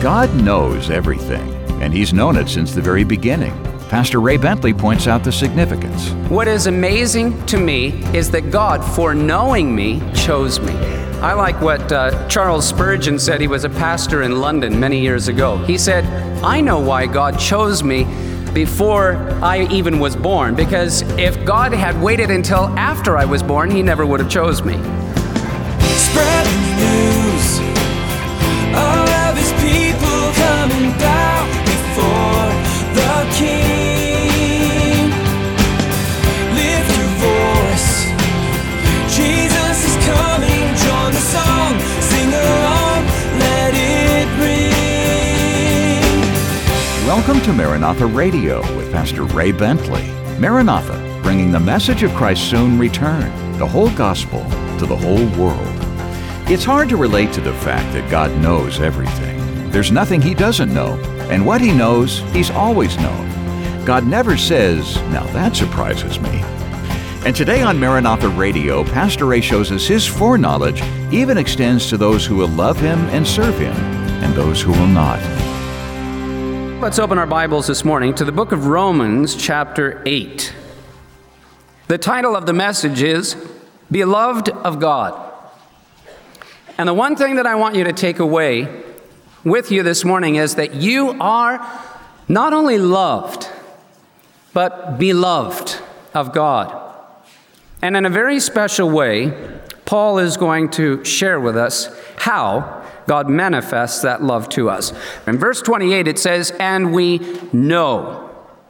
God knows everything, and He's known it since the very beginning. Pastor Ray Bentley points out the significance. What is amazing to me is that God, foreknowing me, chose me. I like what Charles Spurgeon said. He was a pastor in London many years ago. He said, I know why God chose me before I even was born, because if God had waited until after I was born, He never would have chose me. Spreading the news, all of His people coming down before the King. Lift your voice, Jesus is coming, join the song, sing along, let it ring. Welcome to Maranatha Radio with Pastor Ray Bentley. Maranatha, bringing the message of Christ's soon return, the whole gospel to the whole world. It's hard to relate to the fact that God knows everything. There's nothing He doesn't know, and what He knows, He's always known. God never says, now that surprises me. And today on Maranatha Radio, Pastor Ray shows us His foreknowledge even extends to those who will love Him and serve Him, and those who will not. Let's open our Bibles this morning to the book of Romans, chapter 8. The title of the message is, Beloved of God. And the one thing that I want you to take away with you this morning is that you are not only loved, but beloved of God. And in a very special way, Paul is going to share with us how God manifests that love to us. In verse 28, it says, and we know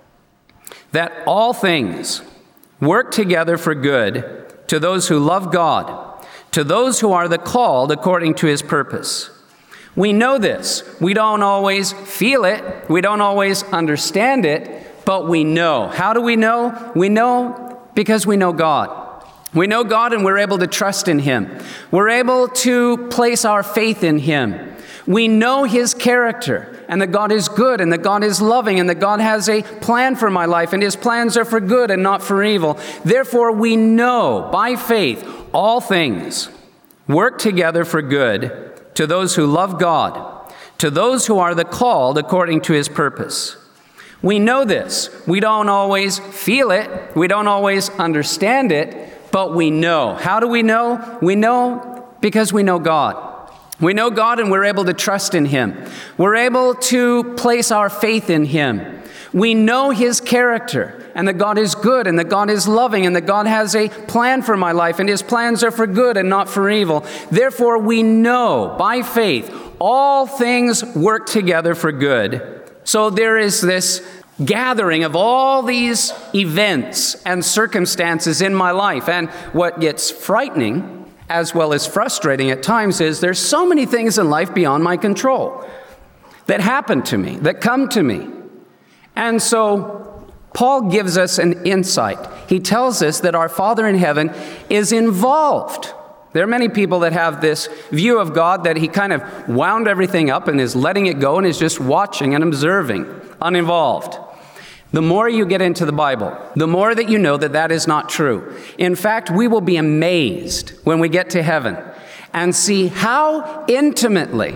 that all things work together for good to those who love God, to those who are the called according to His purpose. We know this. We don't always feel it. We don't always understand it, but we know. How do we know? We know because we know God. We know God and we're able to trust in Him. We're able to place our faith in Him. We know His character and that God is good and that God is loving and that God has a plan for my life and His plans are for good and not for evil. Therefore, we know by faith all things work together for good to those who love God, to those who are the called according to His purpose. We know this. We don't always feel it. We don't always understand it, but we know. How do we know? We know because we know God. We know God and we're able to trust in Him. We're able to place our faith in Him. We know His character and that God is good and that God is loving and that God has a plan for my life and His plans are for good and not for evil. Therefore, we know by faith all things work together for good. So there is this gathering of all these events and circumstances in my life. And what gets frightening as well as frustrating at times is there's so many things in life beyond my control that happen to me, that come to me. And so Paul gives us an insight. He tells us that our Father in heaven is involved. There are many people that have this view of God that He kind of wound everything up and is letting it go and is just watching and observing, uninvolved. The more you get into the Bible, the more that you know that that is not true. In fact, we will be amazed when we get to heaven and see how intimately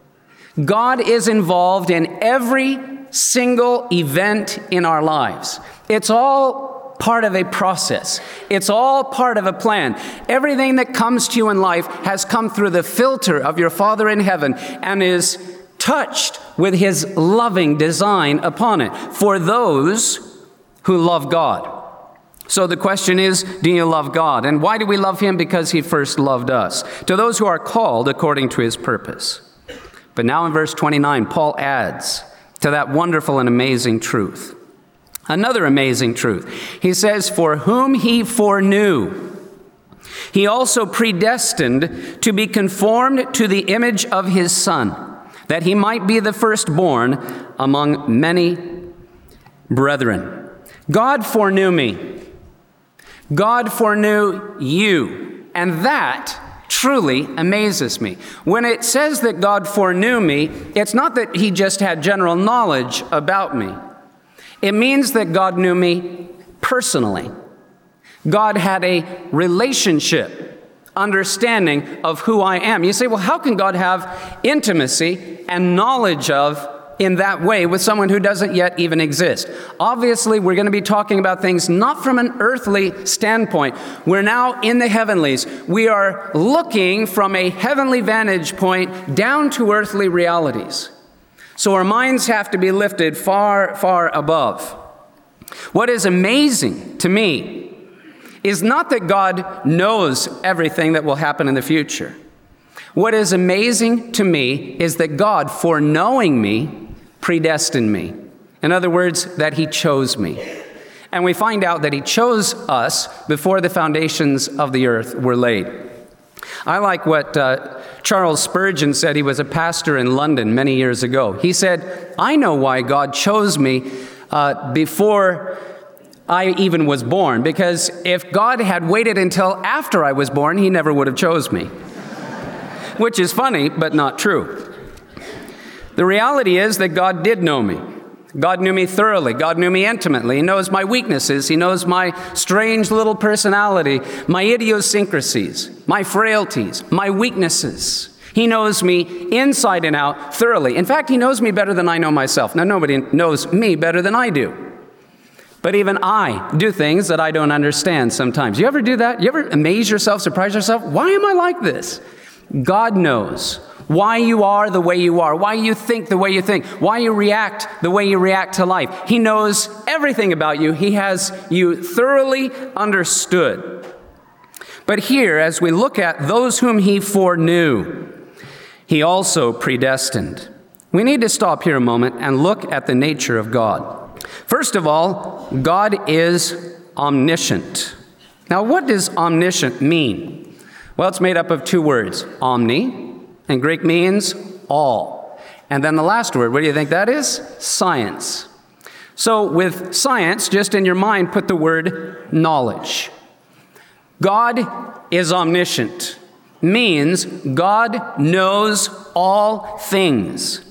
God is involved in every single event in our lives. It's all part of a process. It's all part of a plan. Everything that comes to you in life has come through the filter of your Father in heaven and is touched with His loving design upon it for those who love God. So the question is, do you love God? And why do we love Him? Because He first loved us. To those who are called according to His purpose. But now in verse 29, Paul adds to that wonderful and amazing truth another amazing truth. He says, for whom He foreknew, He also predestined to be conformed to the image of His Son, that He might be the firstborn among many brethren. God foreknew me. God foreknew you. And that truly amazes me. When it says that God foreknew me, it's not that He just had general knowledge about me. It means that God knew me personally. God had a relationship understanding of who I am. You say, well, how can God have intimacy and knowledge of in that way with someone who doesn't yet even exist. Obviously, we're going to be talking about things not from an earthly standpoint. We're now in the heavenlies. We are looking from a heavenly vantage point down to earthly realities. So our minds have to be lifted far, far above. What is amazing to me is not that God knows everything that will happen in the future. What is amazing to me is that God, foreknowing me, predestined me. In other words, that He chose me. And we find out that He chose us before the foundations of the earth were laid. I like what Charles Spurgeon said. He was a pastor in London many years ago. He said, "I know why God chose me before I even was born, because if God had waited until after I was born, He never would have chose me." Which is funny, but not true. The reality is that God did know me. God knew me thoroughly. God knew me intimately. He knows my weaknesses. He knows my strange little personality, my idiosyncrasies, my frailties, my weaknesses. He knows me inside and out thoroughly. In fact, He knows me better than I know myself. Now, nobody knows me better than I do. But even I do things that I don't understand sometimes. You ever do that? You ever amaze yourself, surprise yourself? Why am I like this? God knows why you are the way you are, why you think the way you think, why you react the way you react to life. He knows everything about you. He has you thoroughly understood. But here, as we look at those whom He foreknew, He also predestined. We need to stop here a moment and look at the nature of God. First of all, God is omniscient. Now, what does omniscient mean? Well, it's made up of two words, omni, and Greek means all. And then the last word, what do you think that is? Science. So with science, just in your mind, put the word knowledge. God is omniscient. Means God knows all things.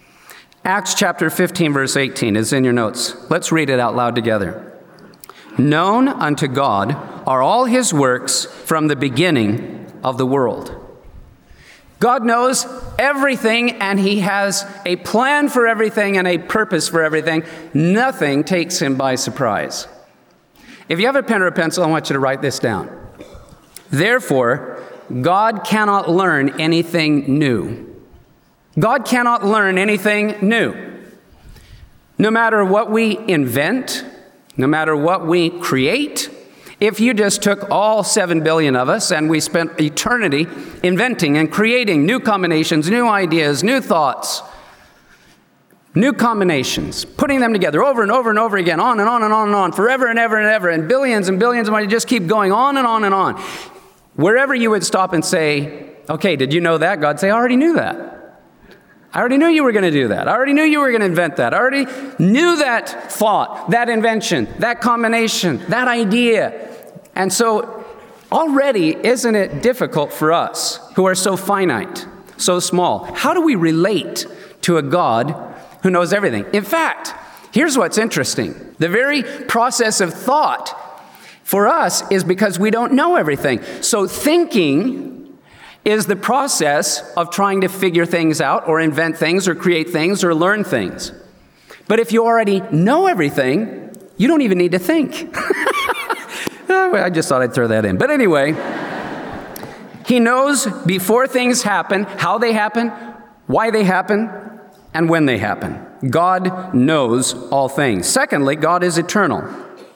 Acts chapter 15, verse 18 is in your notes. Let's read it out loud together. Known unto God are all His works from the beginning of the world. God knows everything, and He has a plan for everything and a purpose for everything. Nothing takes Him by surprise. If you have a pen or a pencil, I want you to write this down. Therefore, God cannot learn anything new. God cannot learn anything new. No matter what we invent, no matter what we create, if you just took all 7 billion of us and we spent eternity inventing and creating new combinations, new ideas, new thoughts, new combinations, putting them together over and over and over again, on and on and on and on, forever and ever and ever, and billions of money, just keep going on and on and on. Wherever you would stop and say, okay, did you know that? God say, I already knew that. I already knew you were going to do that. I already knew you were going to invent that. I already knew that thought, that invention, that combination, that idea. And so already, isn't it difficult for us who are so finite, so small? How do we relate to a God who knows everything? In fact, here's what's interesting. The very process of thought for us is because we don't know everything. So thinking is the process of trying to figure things out or invent things or create things or learn things. But if you already know everything, you don't even need to think. I just thought I'd throw that in. But anyway, He knows before things happen, how they happen, why they happen, and when they happen. God knows all things. Secondly, God is eternal.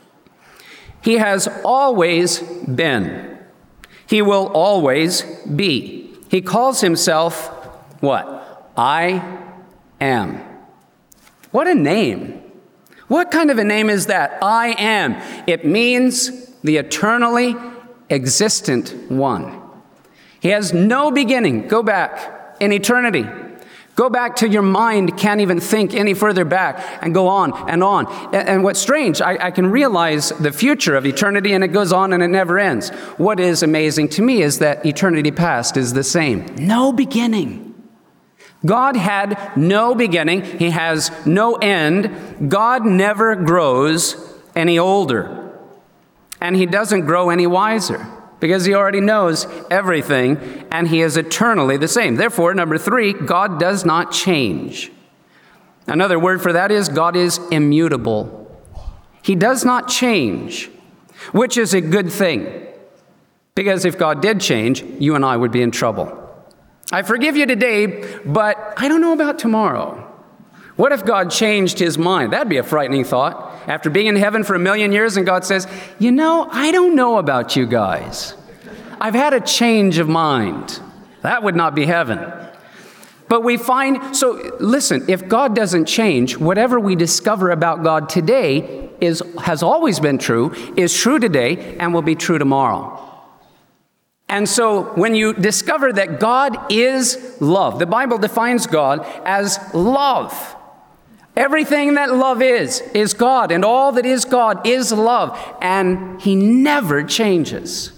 He has always been. He will always be. He calls Himself what? I am. What a name. What kind of a name is that? I am. It means the eternally existent one. He has no beginning. Go back in eternity. Go back till your mind can't even think any further back, and go on and on. And what's strange, I can realize the future of eternity, and it goes on and it never ends. What is amazing to me is that eternity past is the same. No beginning. God had no beginning. He has no end. God never grows any older. And He doesn't grow any wiser. because he already knows everything, and he is eternally the same. Therefore, number 3, God does not change. Another word for that is God is immutable. He does not change, which is a good thing, because if God did change, you and I would be in trouble. I forgive you today, but I don't know about tomorrow. What if God changed his mind? That'd be a frightening thought. After being in heaven for 1,000,000 years and God says, you know, I don't know about you guys. I've had a change of mind. That would not be heaven. But we find, so listen, if God doesn't change, whatever we discover about God today has always been true, is true today, and will be true tomorrow. And so when you discover that God is love, the Bible defines God as love. Everything that love is God, and all that is God is love, and he never changes.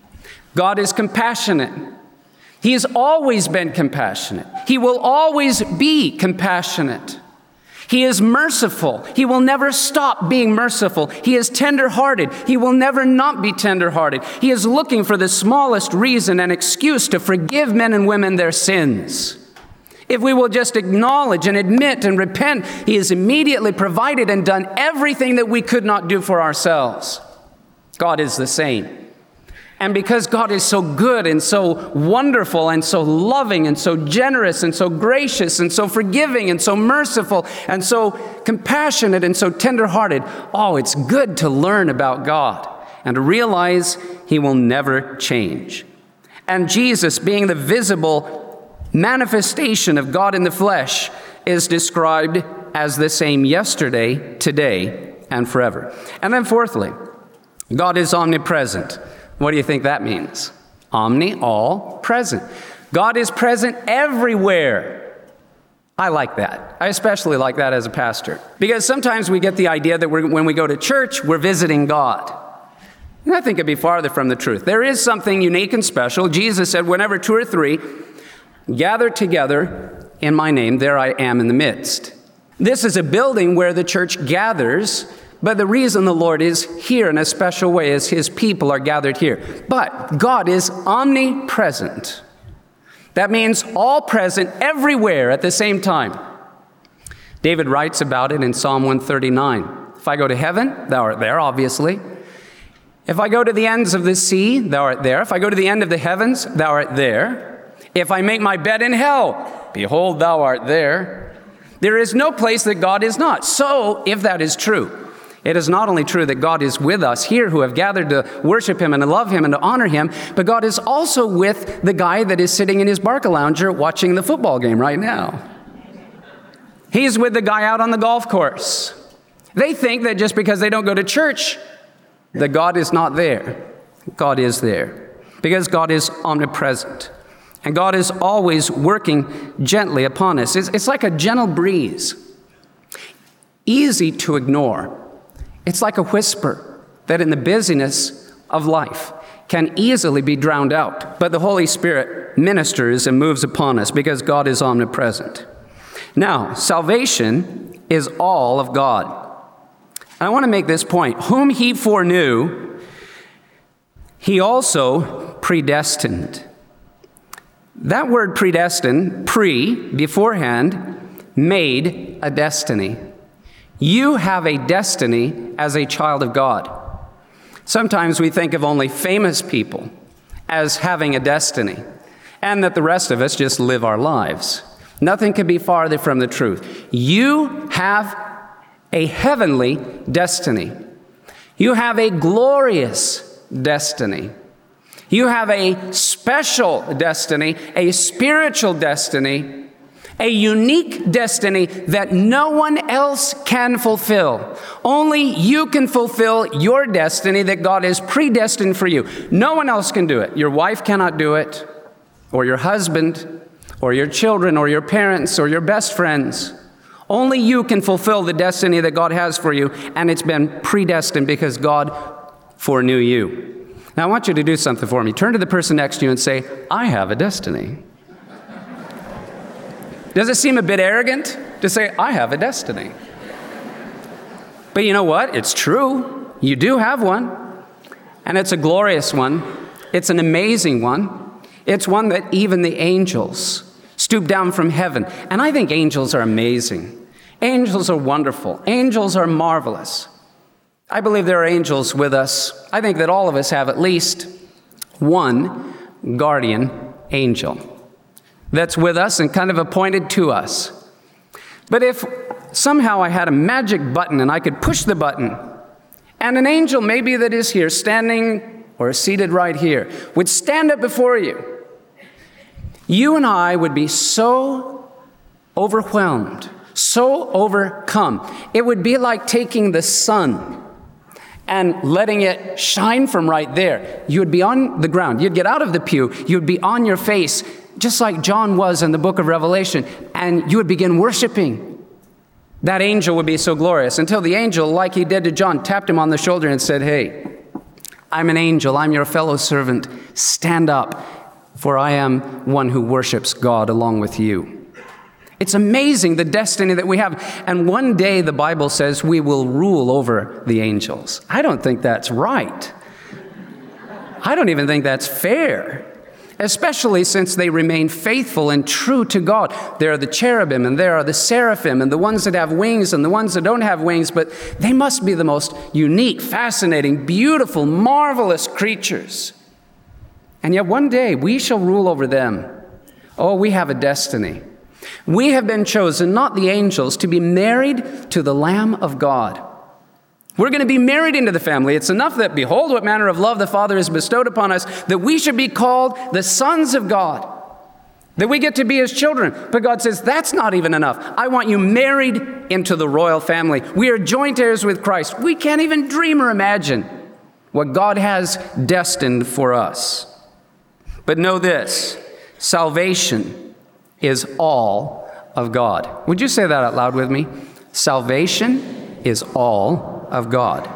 God is compassionate. He has always been compassionate. He will always be compassionate. He is merciful. He will never stop being merciful. He is tender-hearted. He will never not be tender-hearted. He is looking for the smallest reason and excuse to forgive men and women their sins. If we will just acknowledge and admit and repent, he has immediately provided and done everything that we could not do for ourselves. God is the same. And because God is so good and so wonderful and so loving and so generous and so gracious and so forgiving and so merciful and so compassionate and so tender-hearted, oh, it's good to learn about God and to realize he will never change. And Jesus, being the visible manifestation of God in the flesh, is described as the same yesterday, today, and forever. And then fourthly, God is omnipresent. What do you think that means? Omni, all, present. God is present everywhere. I like that. I especially like that as a pastor, because sometimes we get the idea that when we go to church, we're visiting God. And I think it'd be farther from the truth. There is something unique and special. Jesus said, whenever 2 or 3 gather together in my name, there I am in the midst. This is a building where the church gathers, but the reason the Lord is here in a special way is his people are gathered here. But God is omnipresent. That means all present everywhere at the same time. David writes about it in Psalm 139. If I go to heaven, thou art there, obviously. If I go to the ends of the sea, thou art there. If I go to the end of the heavens, thou art there. If I make my bed in hell, behold, thou art there. There is no place that God is not. So, if that is true, it is not only true that God is with us here who have gathered to worship him and to love him and to honor him, but God is also with the guy that is sitting in his Barcalounger watching the football game right now. He's with the guy out on the golf course. They think that just because they don't go to church, that God is not there. God is there, because God is omnipresent. And God is always working gently upon us. It's like a gentle breeze, easy to ignore. It's like a whisper that in the busyness of life can easily be drowned out. But the Holy Spirit ministers and moves upon us because God is omnipresent. Now, salvation is all of God. And I want to make this point. Whom he foreknew, he also predestined. That word predestined, beforehand, made a destiny. You have a destiny as a child of God. Sometimes we think of only famous people as having a destiny, and that the rest of us just live our lives. Nothing could be farther from the truth. You have a heavenly destiny. You have a glorious destiny. You have a special destiny, a spiritual destiny, a unique destiny that no one else can fulfill. Only you can fulfill your destiny that God has predestined for you. No one else can do it. Your wife cannot do it, or your husband, or your children, or your parents, or your best friends. Only you can fulfill the destiny that God has for you, and it's been predestined because God foreknew you. Now, I want you to do something for me. Turn to the person next to you and say, I have a destiny. Does it seem a bit arrogant to say, I have a destiny? But you know what? It's true. You do have one. And it's a glorious one. It's an amazing one. It's one that even the angels stoop down from heaven. And I think angels are amazing. Angels are wonderful. Angels are marvelous. I believe there are angels with us. I think that all of us have at least one guardian angel that's with us and kind of appointed to us. But if somehow I had a magic button and I could push the button, and an angel maybe that is here standing or seated right here would stand up before you, you and I would be so overwhelmed, so overcome. It would be like taking the sun and letting it shine from right there. You would be on the ground. You'd get out of the pew. You'd be on your face, just like John was in the book of Revelation, and you would begin worshiping. That angel would be so glorious until the angel, like he did to John, tapped him on the shoulder and said, "Hey, I'm an angel. I'm your fellow servant. Stand up, for I am one who worships God along with you." It's amazing the destiny that we have. And one day the Bible says we will rule over the angels. I don't think that's right. I don't even think that's fair, especially since they remain faithful and true to God. There are the cherubim, and there are the seraphim, and the ones that have wings and the ones that don't have wings, but they must be the most unique, fascinating, beautiful, marvelous creatures. And yet one day we shall rule over them. Oh, we have a destiny. We have been chosen, not the angels, to be married to the Lamb of God. We're going to be married into the family. It's enough that, behold, what manner of love the Father has bestowed upon us, that we should be called the sons of God, that we get to be His children. But God says, that's not even enough. I want you married into the royal family. We are joint heirs with Christ. We can't even dream or imagine what God has destined for us. But know this, salvation is all of God. Would you say that out loud with me? Salvation is all of God.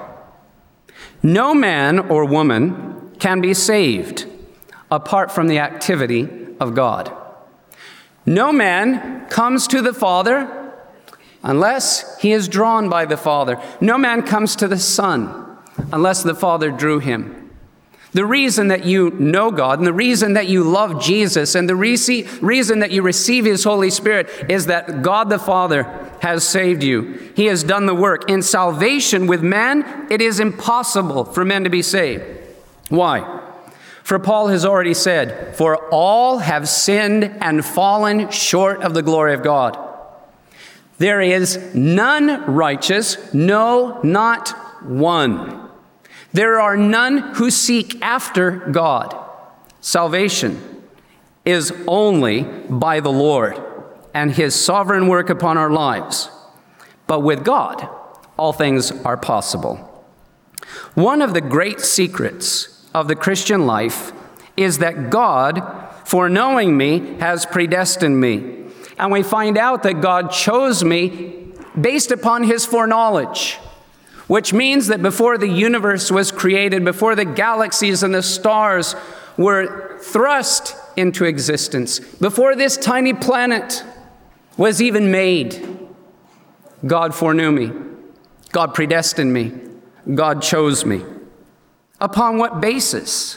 No man or woman can be saved apart from the activity of God. No man comes to the Father unless he is drawn by the Father. No man comes to the Son unless the Father drew him. The reason that you know God and the reason that you love Jesus and the reason that you receive His Holy Spirit is that God the Father has saved you. He has done the work. In salvation with man, it is impossible for men to be saved. Why? For Paul has already said, "For all have sinned and fallen short of the glory of God. There is none righteous, no, not one. There are none who seek after God." Salvation is only by the Lord and His sovereign work upon our lives. But with God, all things are possible. One of the great secrets of the Christian life is that God, foreknowing me, has predestined me. And we find out that God chose me based upon His foreknowledge, which means that before the universe was created, before the galaxies and the stars were thrust into existence, before this tiny planet was even made, God foreknew me. God predestined me. God chose me. Upon what basis?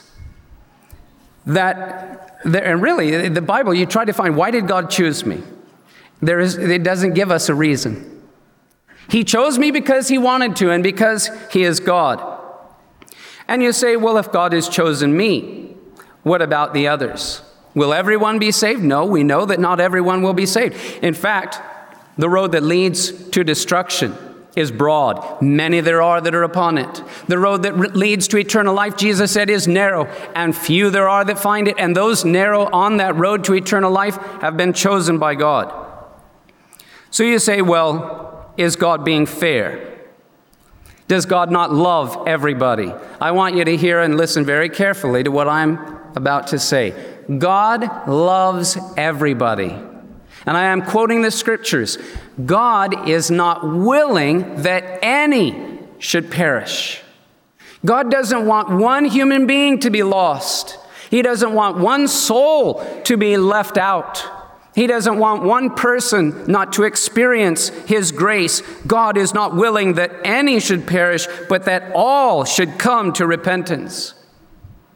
And really, the Bible, you try to find, why did God choose me? It doesn't give us a reason. He chose me because He wanted to and because He is God. And you say, well, if God has chosen me, what about the others? Will everyone be saved? No, we know that not everyone will be saved. In fact, the road that leads to destruction is broad. Many there are that are upon it. The road that leads to eternal life, Jesus said, is narrow, and few there are that find it. And those narrow on that road to eternal life have been chosen by God. So you say, well, is God being fair? Does God not love everybody? I want you to hear and listen very carefully to what I'm about to say. God loves everybody. And I am quoting the scriptures. God is not willing that any should perish. God doesn't want one human being to be lost. He doesn't want one soul to be left out. He doesn't want one person not to experience His grace. God is not willing that any should perish, but that all should come to repentance.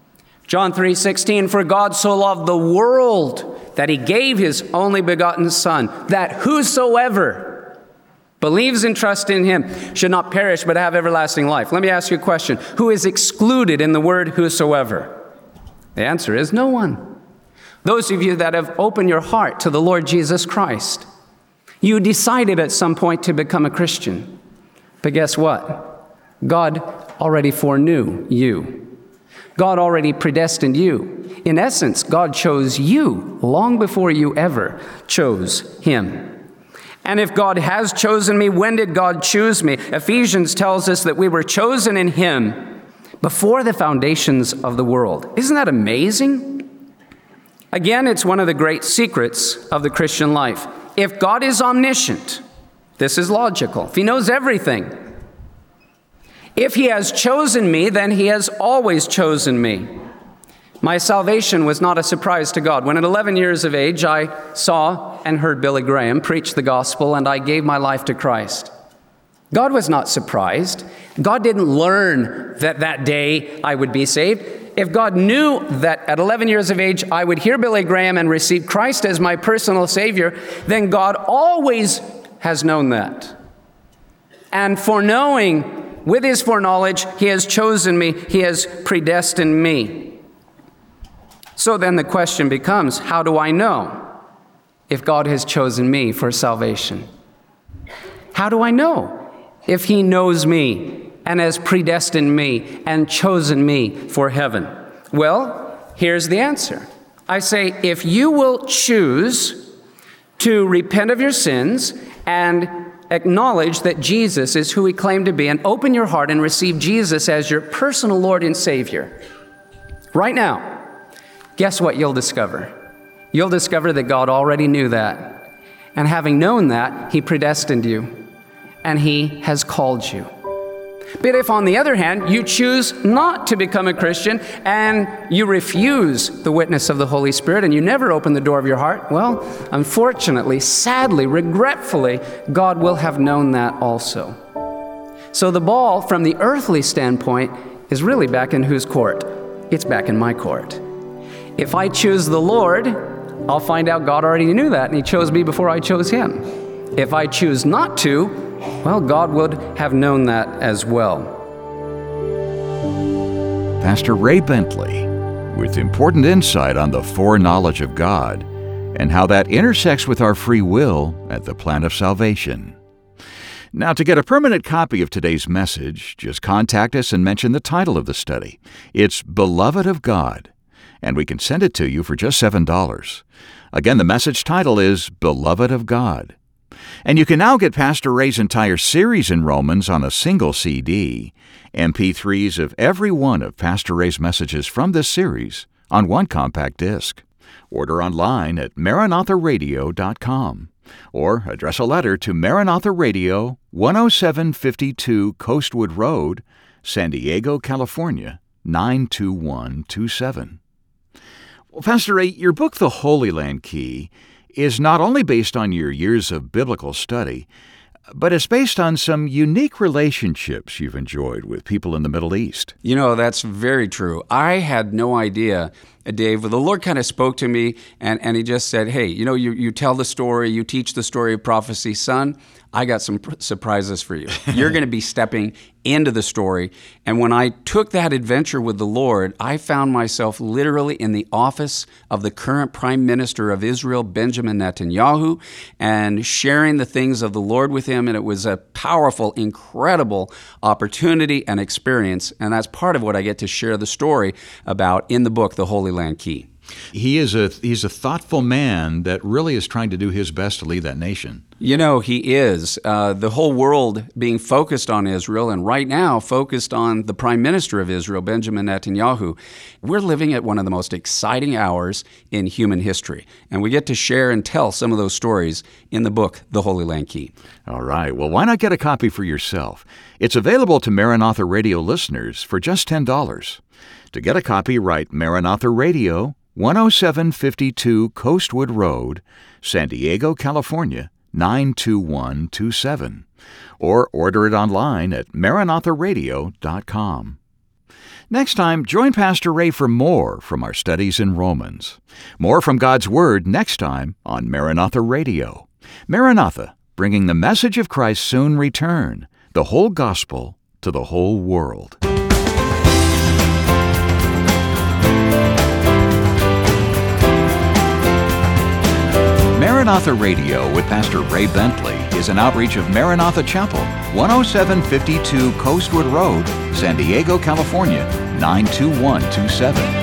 John 3:16, for God so loved the world that he gave his only begotten Son, that whosoever believes and trusts in him should not perish but have everlasting life. Let me ask you a question. Who is excluded in the word whosoever? The answer is no one. Those of you that have opened your heart to the Lord Jesus Christ, you decided at some point to become a Christian. But guess what? God already foreknew you. God already predestined you. In essence, God chose you long before you ever chose him. And if God has chosen me, when did God choose me? Ephesians tells us that we were chosen in him before the foundations of the world. Isn't that amazing? Again, it's one of the great secrets of the Christian life. If God is omniscient, this is logical. If he knows everything, if he has chosen me, then he has always chosen me. My salvation was not a surprise to God. When at 11 years of age, I saw and heard Billy Graham preach the gospel, and I gave my life to Christ. God was not surprised. God didn't learn that that day I would be saved. If God knew that at 11 years of age I would hear Billy Graham and receive Christ as my personal Savior, then God always has known that. And foreknowing, with his foreknowledge, he has chosen me, he has predestined me. So then the question becomes, how do I know if God has chosen me for salvation? How do I know if he knows me and has predestined me and chosen me for heaven? Well, here's the answer. I say, if you will choose to repent of your sins and acknowledge that Jesus is who he claimed to be, and open your heart and receive Jesus as your personal Lord and Savior, right now, guess what you'll discover? You'll discover that God already knew that. And having known that, he predestined you, and he has called you. But if, on the other hand, you choose not to become a Christian and you refuse the witness of the Holy Spirit and you never open the door of your heart, well, unfortunately, sadly, regretfully, God will have known that also. So the ball, from the earthly standpoint, is really back in whose court? It's back in my court. If I choose the Lord, I'll find out God already knew that and he chose me before I chose him. If I choose not to, well, God would have known that as well. Pastor Ray Bentley, with important insight on the foreknowledge of God and how that intersects with our free will at the plan of salvation. Now, to get a permanent copy of today's message, just contact us and mention the title of the study. It's Beloved of God, and we can send it to you for just $7. Again, the message title is Beloved of God. And you can now get Pastor Ray's entire series in Romans on a single CD, MP3s of every one of Pastor Ray's messages from this series on one compact disc. Order online at MaranathaRadio.com or address a letter to Maranatha Radio, 10752 Coastwood Road, San Diego, California, 92127. Well, Pastor Ray, your book, The Holy Land Key, is not only based on your years of biblical study, but it's based on some unique relationships you've enjoyed with people in the Middle East. You know, that's very true. I had no idea, Dave. The Lord kind of spoke to me, and he just said, hey, you know, you tell the story, you teach the story of prophecy. Son, I got some surprises for you. You're going to be stepping into the story. And when I took that adventure with the Lord, I found myself literally in the office of the current Prime Minister of Israel, Benjamin Netanyahu, and sharing the things of the Lord with him. And it was a powerful, incredible opportunity and experience. And that's part of what I get to share the story about in the book, The Holy Land Key. He's a thoughtful man that really is trying to do his best to lead that nation. You know, he is. The whole world being focused on Israel, and right now focused on the Prime Minister of Israel, Benjamin Netanyahu. We're living at one of the most exciting hours in human history, and we get to share and tell some of those stories in the book, The Holy Land Key. All right. Well, why not get a copy for yourself? It's available to Maranatha Radio listeners for just $10. To get a copy, write Maranatha Radio, 10752 Coastwood Road, San Diego, California, 92127. Or order it online at MaranathaRadio.com. Next time, join Pastor Ray for more from our studies in Romans. More from God's Word next time on Maranatha Radio. Maranatha, bringing the message of Christ's soon return, the whole gospel to the whole world. Maranatha Radio with Pastor Ray Bentley is an outreach of Maranatha Chapel, 10752 Coastwood Road, San Diego, California, 92127.